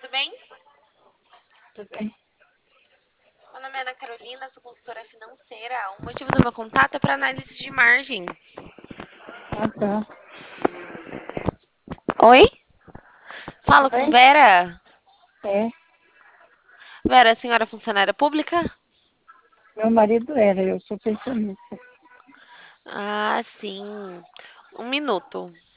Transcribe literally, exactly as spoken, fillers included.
tudo bem? Tudo bem? Meu nome é Ana Carolina, sou consultora financeira. O motivo do meu contato é para análise de margem. Ah, tá. Oi? Tudo Falo com bem? Vera. É. Vera, a senhora é funcionária pública? Meu marido era, eu sou pensionista. Ah, sim. Um minuto.